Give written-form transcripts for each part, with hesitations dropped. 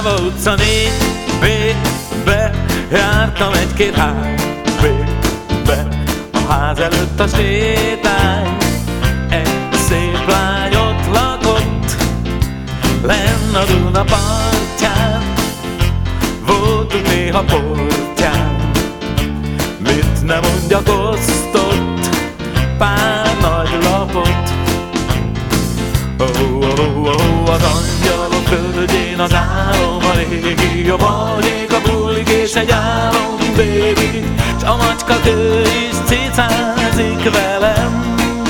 Záva utca 4B-be jártam egy-két HB-be, a ház előtt a sétány. Egy szép lány ott lakott, lenn a Duna partján. Voltunk néha portyán, mit ne mondjak, osztott pár nagy lapot. Az angyalok földjén az álom a régi, a balhék, a bullik és egy álom, baby. S a macska kő is cicázik velem.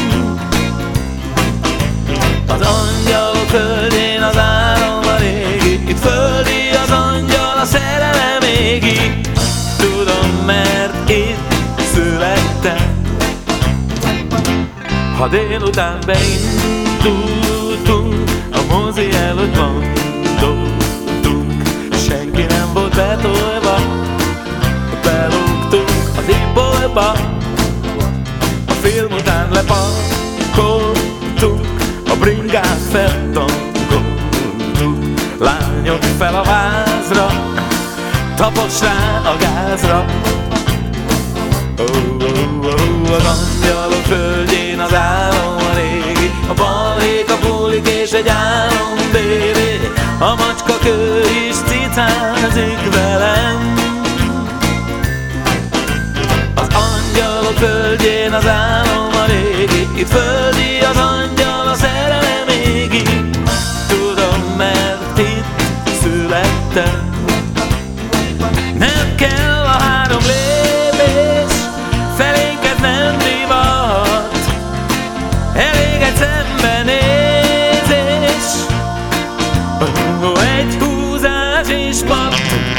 Az angyalok földjén az álom a régi, itt földi az angyal, a szerelem égi. Tudom, mert itt születtem. Ha délután beindultunk, a mozi előtt mondottunk, senki nem volt betolva, belógtunk az ibolba. A film után lepakoltuk, a bringát feltankoltuk, lányok fel a vázra, taposs rá a gázra. Az angyalok földjén az álom a régi, a balhék, a bullik és egy álom, baby. A macska kő is cicázik velem. Az angyalok földjén az álom a régi, itt földi az angyal, a szerelem égi. Tudom, mert itt születtem. Nem kell a 3 lépés, felénket nem divat, elég egy szembenézés, egy húzás és patt.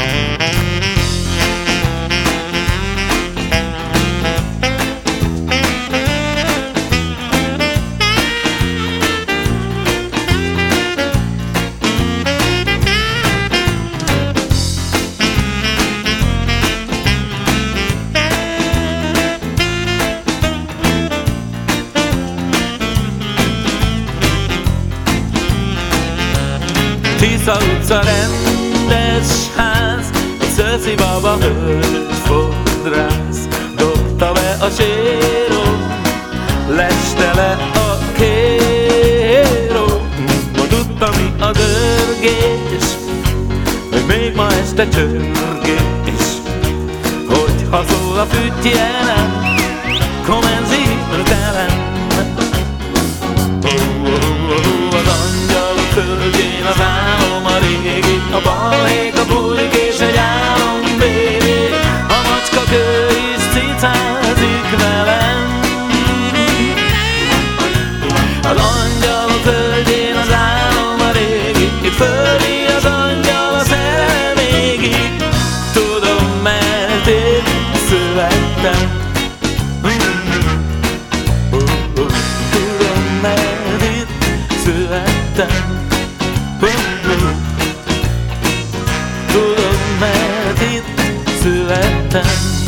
Tisza utca rendes ház, egy szöszi baba hölgy fodrász, dobta be a séron, leste le a kéró. Ma tudta, mi a dörgés, hogy még ma este csörgés, hogyha szól a fütyjelem, komenzi hirtelen. Az angyalok földjén az álom a régi, a balhék, a bullik és egy álom, baby. A macska kő is cicázik velem. Az angyalok földjén az álom a régi, itt földi az angyal, a szerelem égi. Tudom, mert itt születtem. Tudom, mert itt születtem. Tudom, mert itt születtem.